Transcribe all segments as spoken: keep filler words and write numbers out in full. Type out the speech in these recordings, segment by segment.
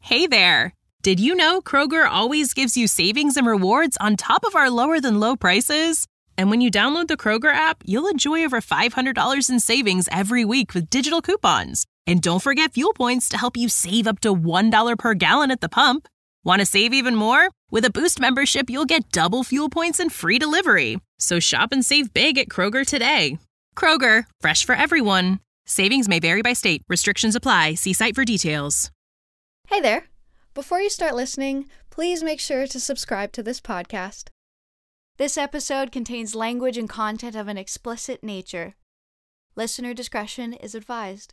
Hey there! Did you know Kroger always gives you savings and rewards on top of our lower-than-low prices? And when you download the Kroger app, you'll enjoy over five hundred dollars in savings every week with digital coupons. And don't forget fuel points to help you save up to one dollar per gallon at the pump. Want to save even more? With a Boost membership, you'll get double fuel points and free delivery. So shop and save big at Kroger today. Kroger, fresh for everyone. Savings may vary by state. Restrictions apply. See site for details. Hey there! Before you start listening, please make sure to subscribe to this podcast. This episode contains language and content of an explicit nature. Listener discretion is advised.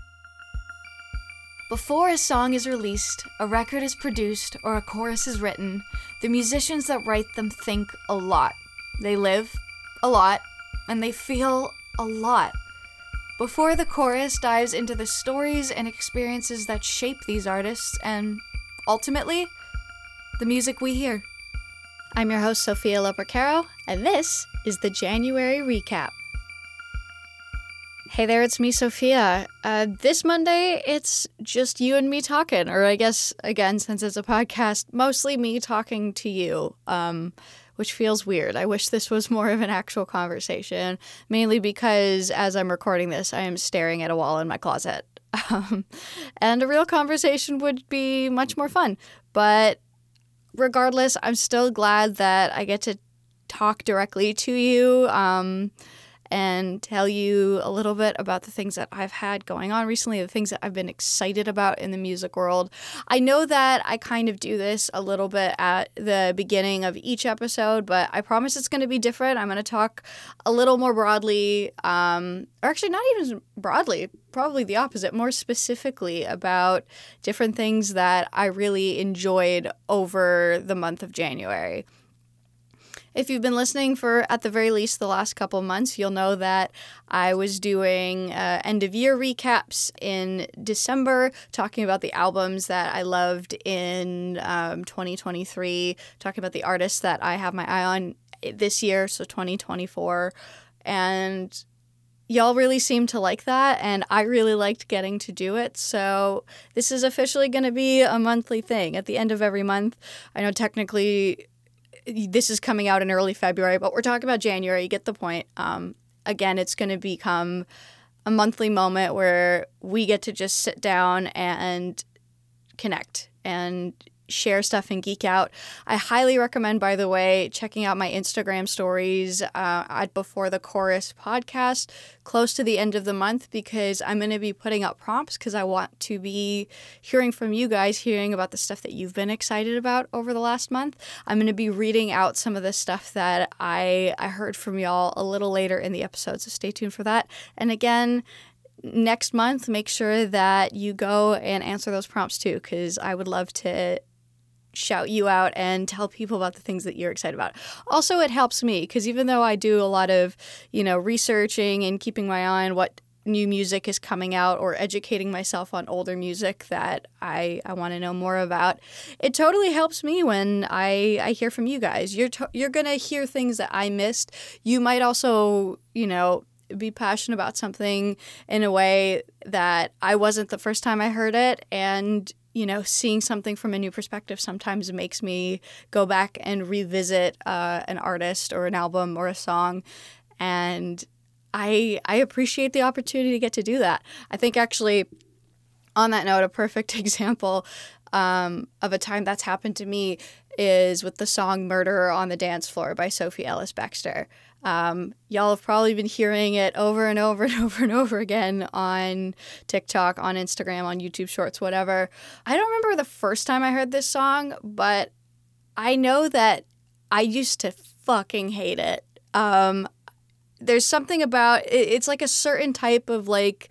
Before a song is released, a record is produced, or a chorus is written, the musicians that write them think a lot. They live a lot, and they feel a lot. Before the chorus dives into the stories and experiences that shape these artists and, ultimately, the music we hear. I'm your host, Sophia Lopercaro, and this is the January Recap. Hey there, it's me, Sophia. Uh, this Monday, it's just you and me talking, or I guess, again, since it's a podcast, mostly me talking to you. Um... which feels weird. I wish this was more of an actual conversation, mainly because as I'm recording this, I am staring at a wall in my closet. Um, and a real conversation would be much more fun. But regardless, I'm still glad that I get to talk directly to you um, and tell you a little bit about the things that I've had going on recently, the things that I've been excited about in the music world. I know that I kind of do this a little bit at the beginning of each episode, but I promise it's going to be different. I'm going to talk a little more broadly, um, or actually not even broadly, probably the opposite, more specifically about different things that I really enjoyed over the month of January. If you've been listening for, at the very least, the last couple months, you'll know that I was doing uh, end-of-year recaps in December, talking about the albums that I loved in um, twenty twenty-three, talking about the artists that I have my eye on this year, so twenty twenty-four, and y'all really seemed to like that, and I really liked getting to do it, so this is officially going to be a monthly thing at the end of every month. I know technically this is coming out in early February, but we're talking about January. You get the point. Um, again, it's going to become a monthly moment where we get to just sit down and connect and share stuff and geek out. I highly recommend, by the way, checking out my Instagram stories uh, at Before the Chorus podcast close to the end of the month, because I'm going to be putting up prompts because I want to be hearing from you guys, hearing about the stuff that you've been excited about over the last month. I'm going to be reading out some of the stuff that I, I heard from y'all a little later in the episode, so stay tuned for that. And again, next month, make sure that you go and answer those prompts too, because I would love to shout you out and tell people about the things that you're excited about. Also, it helps me because even though I do a lot of, you know, researching and keeping my eye on what new music is coming out or educating myself on older music that I, I want to know more about, it totally helps me when I, I hear from you guys. You're to- you're going to hear things that I missed. You might also, you know, be passionate about something in a way that I wasn't the first time I heard it, and you know, seeing something from a new perspective sometimes makes me go back and revisit uh, an artist or an album or a song. And I I appreciate the opportunity to get to do that. I think actually, on that note, a perfect example um, of a time that's happened to me is with the song Murderer on the Dance Floor by Sophie Ellis-Bextor. Um, y'all have probably been hearing it over and over and over and over again on TikTok, on Instagram, on YouTube Shorts, whatever. I don't remember the first time I heard this song, but I know that I used to fucking hate it. Um, there's something about it, it's like a certain type of like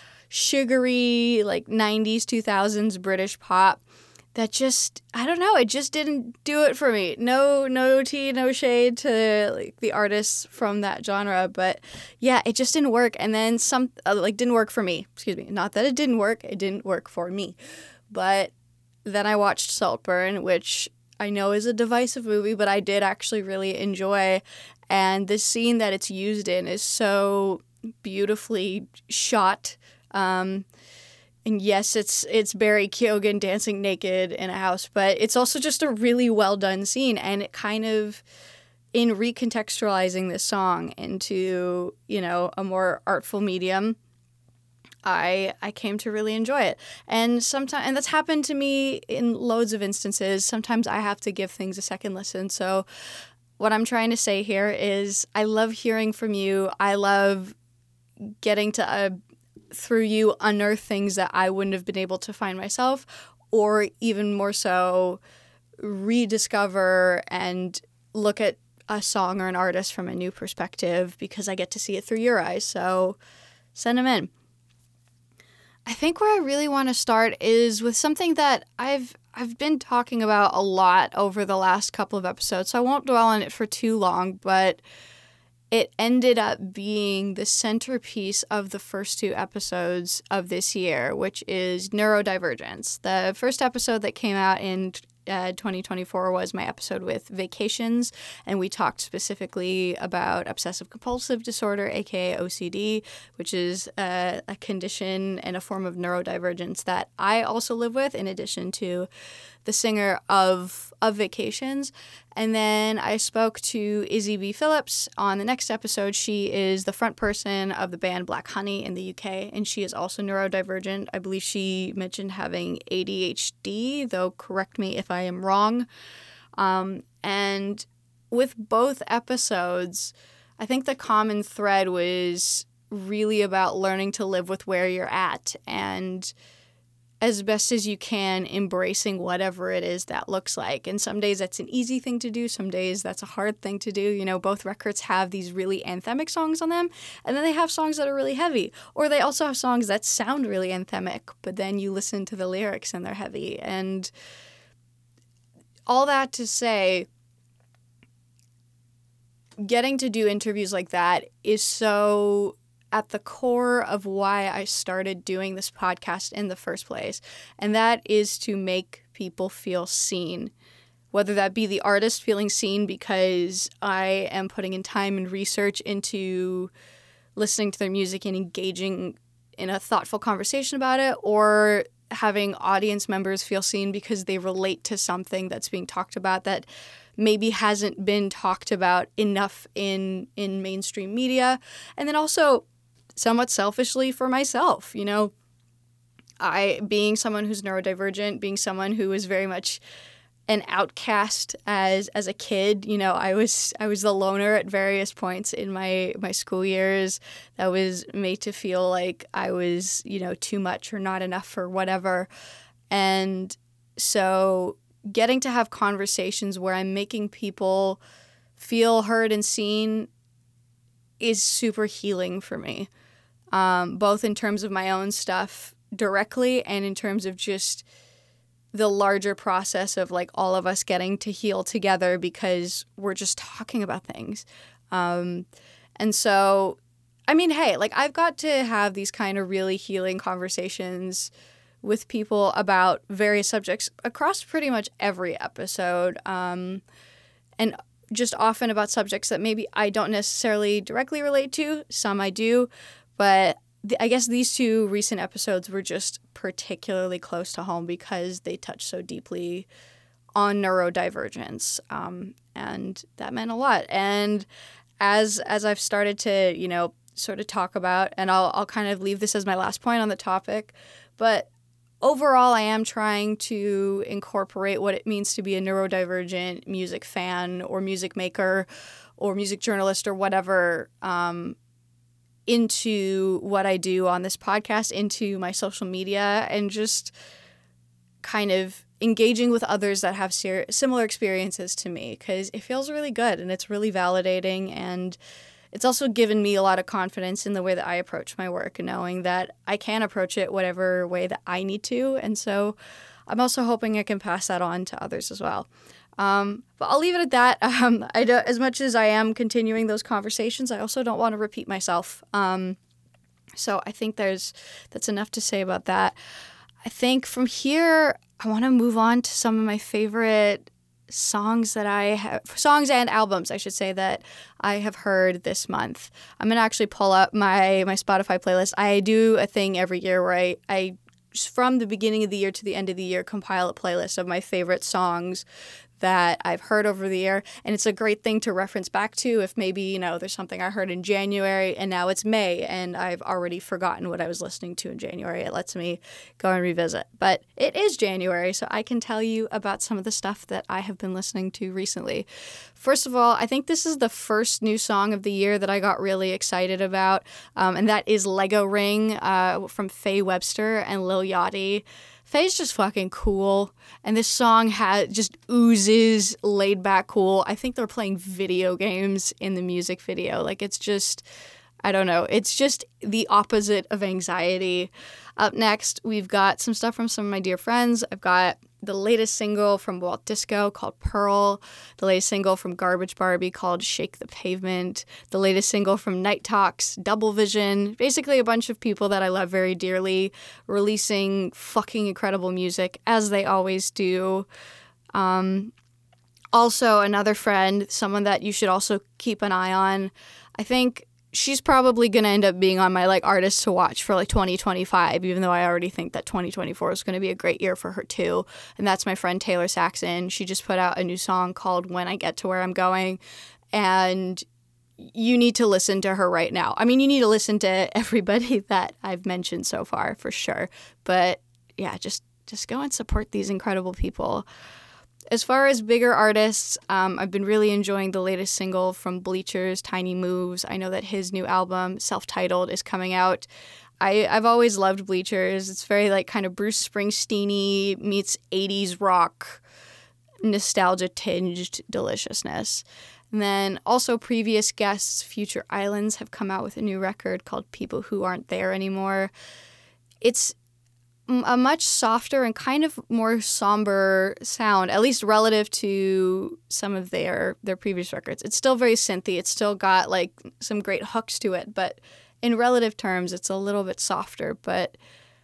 sugary, like nineties, two thousands British pop that just, I don't know, it just didn't do it for me. No, no tea, no shade to like the artists from that genre, but yeah, it just didn't work. And then some, uh, like didn't work for me, excuse me. Not that it didn't work, it didn't work for me. But then I watched Saltburn, which I know is a divisive movie, but I did actually really enjoy. And the scene that it's used in is so beautifully shot. Um, and yes, it's it's Barry Keoghan dancing naked in a house, but it's also just a really well done scene, and it kind of, in recontextualizing this song into, you know, a more artful medium, I I came to really enjoy it. And sometimes, and that's happened to me in loads of instances. Sometimes I have to give things a second listen. So what I'm trying to say here is I love hearing from you. I love getting to uh, through you unearth things that I wouldn't have been able to find myself, or even more so rediscover and look at a song or an artist from a new perspective because I get to see it through your eyes. So send them in. I think where I really want to start is with something that I've I've been talking about a lot over the last couple of episodes, so I won't dwell on it for too long, but it ended up being the centerpiece of the first two episodes of this year, which is Neurodivergence. The first episode that came out in uh, twenty twenty-four was my episode with Vacations, and we talked specifically about obsessive-compulsive disorder, aka O C D, which is uh, a condition and a form of neurodivergence that I also live with, in addition to the singer of of Vacations. And then I spoke to Izzy B. Phillips on the next episode. She is the front person of the band Black Honey in the U K, and she is also neurodivergent. I believe she mentioned having A D H D, though correct me if I am wrong. Um, and with both episodes, I think the common thread was really about learning to live with where you're at and, as best as you can, embracing whatever it is that looks like. And some days that's an easy thing to do. Some days that's a hard thing to do. You know, both records have these really anthemic songs on them, and then they have songs that are really heavy. Or they also have songs that sound really anthemic, but then you listen to the lyrics and they're heavy. And all that to say, getting to do interviews like that is so at the core of why I started doing this podcast in the first place. And that is to make people feel seen, whether that be the artist feeling seen because I am putting in time and research into listening to their music and engaging in a thoughtful conversation about it, or having audience members feel seen because they relate to something that's being talked about that maybe hasn't been talked about enough in in mainstream media. And then also, somewhat selfishly for myself, you know, I, being someone who's neurodivergent, being someone who was very much an outcast as as a kid, you know, I was I was the loner at various points in my my school years that was made to feel like I was, you know, too much or not enough or whatever. And so getting to have conversations where I'm making people feel heard and seen is super healing for me. Um, both in terms of my own stuff directly and in terms of just the larger process of like all of us getting to heal together because we're just talking about things. Um, and so, I mean, hey, like I've got to have these kind of really healing conversations with people about various subjects across pretty much every episode. Um, and just often about subjects that maybe I don't necessarily directly relate to. Some I do. But th- I guess these two recent episodes were just particularly close to home because they touch so deeply on neurodivergence. Um, and that meant a lot. And as as I've started to, you know, sort of talk about, and I'll I'll kind of leave this as my last point on the topic, but overall I am trying to incorporate what it means to be a neurodivergent music fan or music maker or music journalist or whatever, um, into what I do on this podcast, into my social media, and just kind of engaging with others that have ser- similar experiences to me, because it feels really good and it's really validating, and it's also given me a lot of confidence in the way that I approach my work, knowing that I can approach it whatever way that I need to. And so I'm also hoping I can pass that on to others as well. Um, but I'll leave it at that. Um, I don't, as much as I am continuing those conversations, I also don't want to repeat myself. Um, so I think there's that's enough to say about that. I think from here, I want to move on to some of my favorite songs that I have, songs and albums, I should say, that I have heard this month. I'm going to actually pull up my, my Spotify playlist. I do a thing every year where I, I from the beginning of the year to the end of the year, compile a playlist of my favorite songs that I've heard over the year. And it's a great thing to reference back to if maybe, you know, there's something I heard in January and now it's May and I've already forgotten what I was listening to in January. It lets me go and revisit. But it is January, so I can tell you about some of the stuff that I have been listening to recently. First of all, I think this is the first new song of the year that I got really excited about, um, and that is Lego Ring uh, from Faye Webster and Lil Yachty. Faye's just fucking cool, and this song has just oozes laid back cool. I think they're playing video games in the music video. Like, it's just, I don't know, it's just the opposite of anxiety. Up next, we've got some stuff from some of my dear friends. I've got the latest single from Walt Disco called Pearl, the latest single from Garbage Barbie called Shake the Pavement, the latest single from Night Talks, Double Vision, basically a bunch of people that I love very dearly, releasing fucking incredible music, as they always do. Um, also, another friend, someone that you should also keep an eye on, I think she's probably going to end up being on my like artists to watch for like twenty twenty-five, even though I already think that twenty twenty-four is going to be a great year for her too. And that's my friend Taylor Saxon. She just put out a new song called When I Get to Where I'm Going. And you need to listen to her right now. I mean, you need to listen to everybody that I've mentioned so far for sure. But yeah, just, just go and support these incredible people. As far as bigger artists, um, I've been really enjoying the latest single from Bleachers, Tiny Moves. I know that his new album, self-titled, is coming out. I, I've always loved Bleachers. It's very like kind of Bruce Springsteen-y meets eighties rock, nostalgia-tinged deliciousness. And then also previous guests, Future Islands, have come out with a new record called People Who Aren't There Anymore. It's a much softer and kind of more somber sound, at least relative to some of their their previous records. It's still very synthy. It's still got like some great hooks to it, but in relative terms, it's a little bit softer. But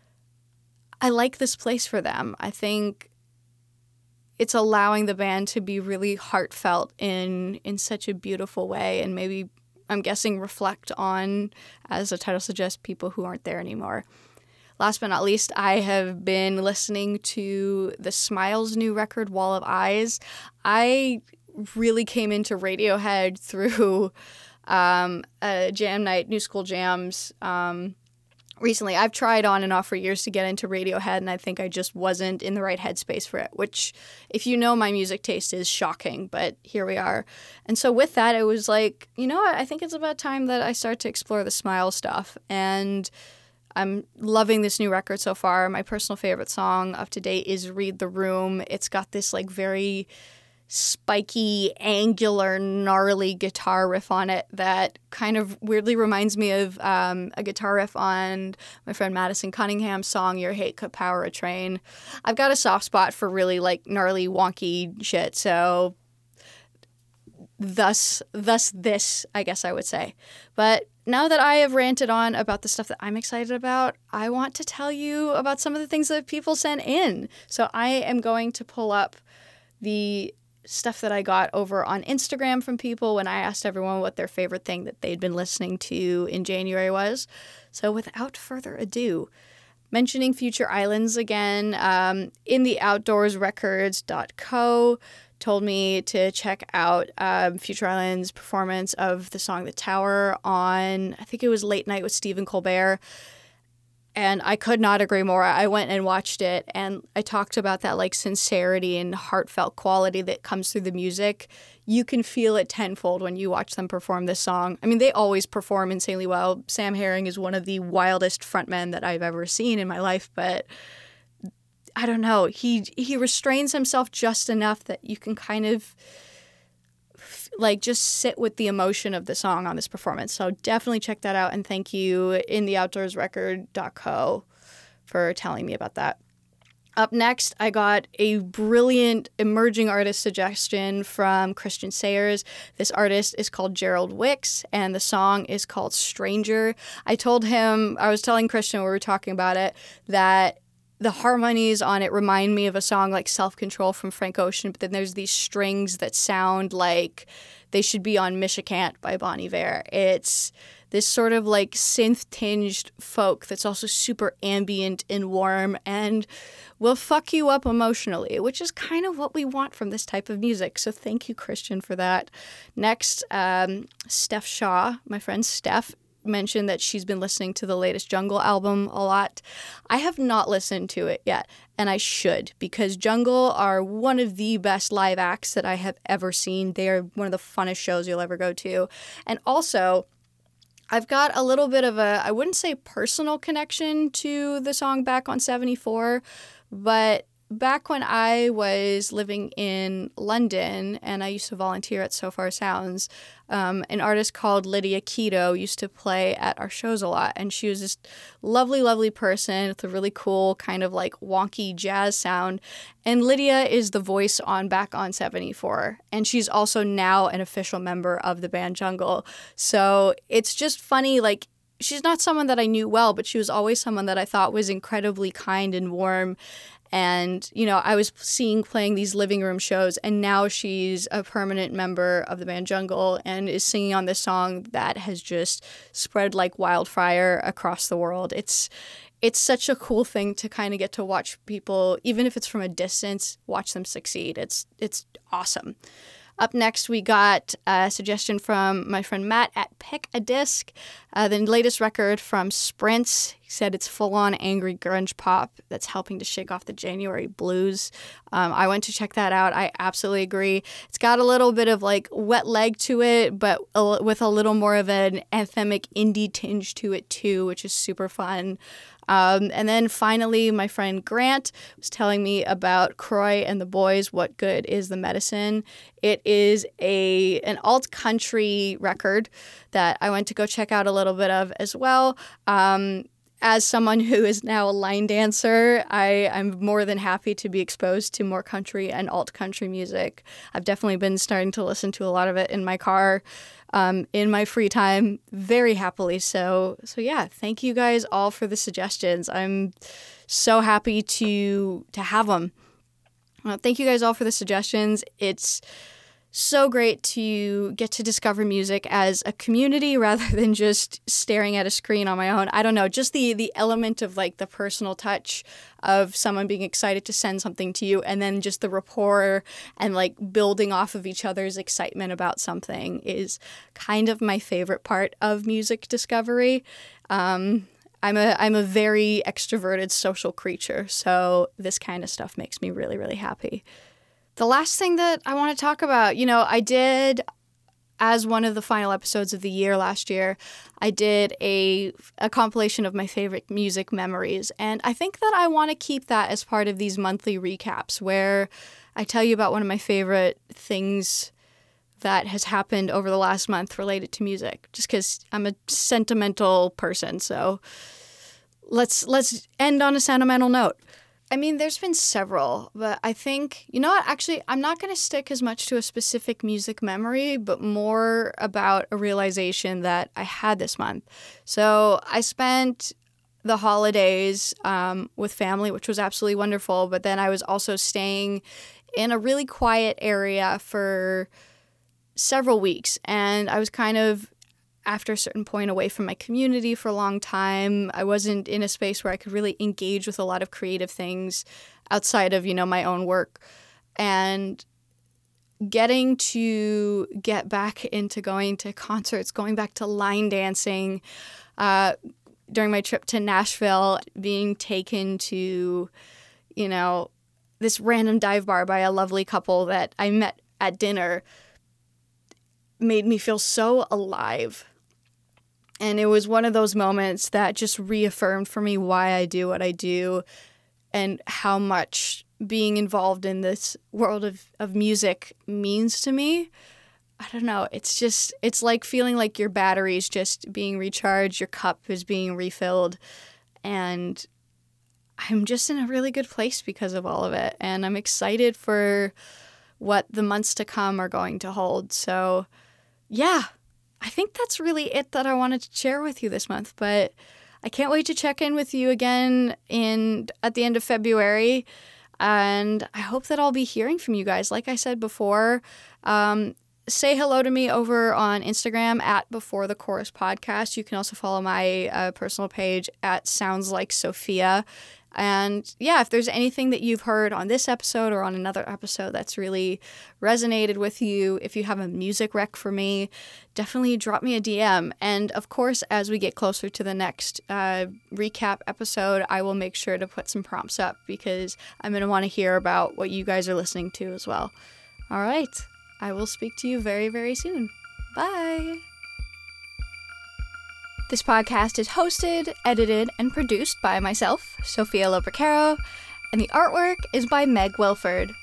I like this place for them. I think it's allowing the band to be really heartfelt in in such a beautiful way, and maybe, I'm guessing, reflect on, as the title suggests, people who aren't there anymore. Last but not least, I have been listening to the Smiles' new record, Wall of Eyes. I really came into Radiohead through um, a jam night, New School Jams, um, recently. I've tried on and off for years to get into Radiohead, and I think I just wasn't in the right headspace for it, which, if you know my music taste, is shocking, but here we are. And so with that, it was like, you know what, I think it's about time that I start to explore the Smiles stuff, and I'm loving this new record so far. My personal favorite song up to date is Read the Room. It's got this like very spiky, angular, gnarly guitar riff on it that kind of weirdly reminds me of um, a guitar riff on my friend Madison Cunningham's song, Your Hate Could Power a Train. I've got a soft spot for really like gnarly, wonky shit, so thus, thus this, I guess I would say. But now that I have ranted on about the stuff that I'm excited about, I want to tell you about some of the things that people sent in. So I am going to pull up the stuff that I got over on Instagram from people when I asked everyone what their favorite thing that they'd been listening to in January was. So without further ado, mentioning Future Islands again, um, in the outdoors records dot co told me to check out um, Future Islands' performance of the song The Tower on, I think it was Late Night with Stephen Colbert. And I could not agree more. I went and watched it, and I talked about that like sincerity and heartfelt quality that comes through the music. You can feel it tenfold when you watch them perform this song. I mean, they always perform insanely well. Sam Herring is one of the wildest frontmen that I've ever seen in my life, but I don't know. He he restrains himself just enough that you can kind of like just sit with the emotion of the song on this performance. So definitely check that out, and thank you in the outdoors record dot co for telling me about that. Up next, I got a brilliant emerging artist suggestion from Christian Sayers. This artist is called Gerald Wicks, and the song is called Stranger. I told him, I was telling Christian when we were talking about it, that the harmonies on it remind me of a song like Self-Control from Frank Ocean, but then there's these strings that sound like they should be on Michikant by Bon Iver. It's this sort of like synth-tinged folk that's also super ambient and warm and will fuck you up emotionally, which is kind of what we want from this type of music. So thank you, Christian, for that. Next, um, Steph Shaw, my friend Steph, mentioned that she's been listening to the latest Jungle album a lot. I have not listened to it yet, and I should, because Jungle are one of the best live acts that I have ever seen. They are one of the funnest shows you'll ever go to. And also, I've got a little bit of a, I wouldn't say personal connection to the song Back on seventy-four, but back when I was living in London and I used to volunteer at So Far Sounds, um, an artist called Lydia Keto used to play at our shows a lot. And she was this lovely, lovely person with a really cool kind of like wonky jazz sound. And Lydia is the voice on Back on seventy-four. And she's also now an official member of the band Jungle. So it's just funny, like, she's not someone that I knew well, but she was always someone that I thought was incredibly kind and warm. And, you know, I was seeing playing these living room shows, and now she's a permanent member of the band Jungle and is singing on this song that has just spread like wildfire across the world. It's it's such a cool thing to kind of get to watch people, even if it's from a distance, watch them succeed. It's it's awesome. Up next, we got a suggestion from my friend Matt at Pick a Disc. Uh, the latest record from Sprints. He said it's full-on angry grunge pop that's helping to shake off the January blues. Um, I went to check that out. I absolutely agree. It's got a little bit of like wet leg to it, but a, with a little more of an anthemic indie tinge to it too, which is super fun. Um, and then finally, my friend Grant was telling me about Croy and the Boys, What Good Is the Medicine. It is a an alt-country record that I went to go check out a little bit of as well. Um, as someone who is now a line dancer, I, I'm more than happy to be exposed to more country and alt-country music. I've definitely been starting to listen to a lot of it in my car. Um, in my free time, very happily. So, so yeah, thank you guys all for the suggestions. I'm so happy to to have them. Uh, thank you guys all for the suggestions. It's so great to get to discover music as a community rather than just staring at a screen on my own. I don't know, just the the element of like the personal touch of someone being excited to send something to you, and then just the rapport and like building off of each other's excitement about something is kind of my favorite part of music discovery. Um, I'm a I'm a very extroverted social creature, so this kind of stuff makes me really, really happy. The last thing that I want to talk about, you know, I did, as one of the final episodes of the year last year, I did a, a compilation of my favorite music memories. And I think that I want to keep that as part of these monthly recaps where I tell you about one of my favorite things that has happened over the last month related to music, just because I'm a sentimental person. So let's let's end on a sentimental note. I mean, there's been several, but I think, you know what, actually, I'm not going to stick as much to a specific music memory, but more about a realization that I had this month. So I spent the holidays um, with family, which was absolutely wonderful, but then I was also staying in a really quiet area for several weeks, and I was kind of, after a certain point, away from my community for a long time. I wasn't in a space where I could really engage with a lot of creative things outside of, you know, my own work. And getting to get back into going to concerts, going back to line dancing, uh, during my trip to Nashville, being taken to, you know, this random dive bar by a lovely couple that I met at dinner made me feel so alive. And it was one of those moments that just reaffirmed for me why I do what I do and how much being involved in this world of, of music means to me. I don't know. It's just, it's like feeling like your battery's just being recharged, your cup is being refilled. And I'm just in a really good place because of all of it. And I'm excited for what the months to come are going to hold. So, yeah. I think that's really it that I wanted to share with you this month, but I can't wait to check in with you again in at the end of February, and I hope that I'll be hearing from you guys. Like I said before, um, say hello to me over on Instagram at Before the Chorus Podcast. You can also follow my uh, personal page at Sounds Like Sophia. And yeah, if there's anything that you've heard on this episode or on another episode that's really resonated with you, if you have a music rec for me, definitely drop me a D M. And of course, as we get closer to the next uh, recap episode, I will make sure to put some prompts up because I'm going to want to hear about what you guys are listening to as well. All right. I will speak to you very, very soon. Bye. This podcast is hosted, edited, and produced by myself, Sophia Lopercaro, and the artwork is by Meg Wilford.